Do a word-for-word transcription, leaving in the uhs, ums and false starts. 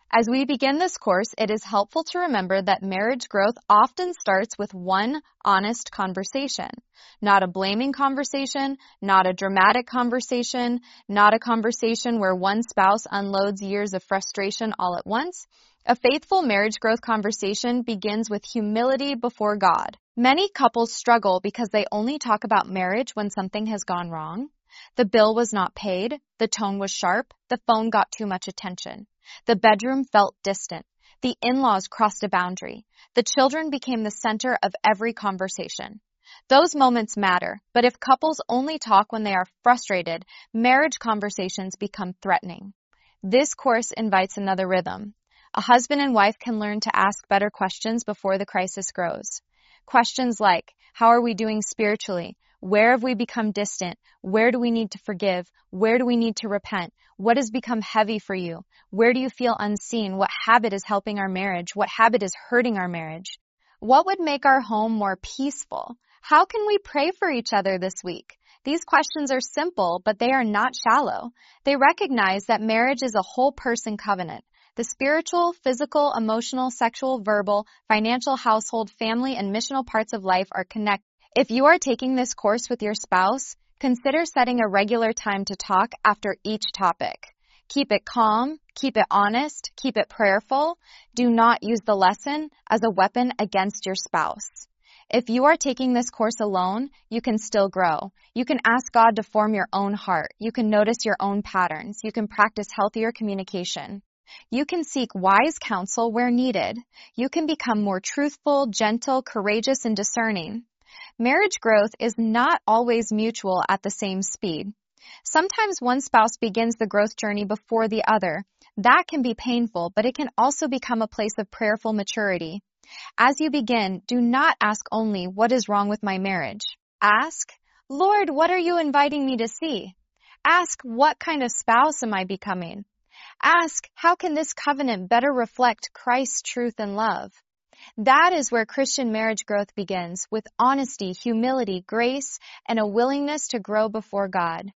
As we begin this course, it is helpful to remember that marriage growth often starts with one honest conversation. Not a blaming conversation, not a dramatic conversation, not a conversation where one spouse unloads years of frustration all at once. A faithful marriage growth conversation begins with humility before God. Many couples struggle because they only talk about marriage when something has gone wrong. The bill was not paid, the tone was sharp, the phone got too much attention. The bedroom felt distant. The in-laws crossed a boundary. The children became the center of every conversation. Those moments matter, but if couples only talk when they are frustrated, marriage conversations become threatening. This course invites another rhythm. A husband and wife can learn to ask better questions before the crisis grows. Questions like, how are we doing spiritually? Where have we become distant? Where do we need to forgive? Where do we need to repent? What has become heavy for you? Where do you feel unseen? What habit is helping our marriage? What habit is hurting our marriage? What would make our home more peaceful? How can we pray for each other this week? These questions are simple, but they are not shallow. They recognize that marriage is a whole person covenant. The spiritual, physical, emotional, sexual, verbal, financial, household, family, and missional parts of life are connected. If you are taking this course with your spouse, consider setting a regular time to talk after each topic. Keep it calm, keep it honest, keep it prayerful. Do not use the lesson as a weapon against your spouse. If you are taking this course alone, you can still grow. You can ask God to form your own heart. You can notice your own patterns. You can practice healthier communication. You can seek wise counsel where needed. You can become more truthful, gentle, courageous, and discerning. Marriage growth is not always mutual at the same speed. Sometimes one spouse begins the growth journey before the other. That can be painful, but it can also become a place of prayerful maturity. As you begin, do not ask only, what is wrong with my marriage? Ask, Lord, what are you inviting me to see? Ask, what kind of spouse am I becoming? Ask, how can this covenant better reflect Christ's truth and love? That is where Christian marriage growth begins, with honesty, humility, grace, and a willingness to grow before God.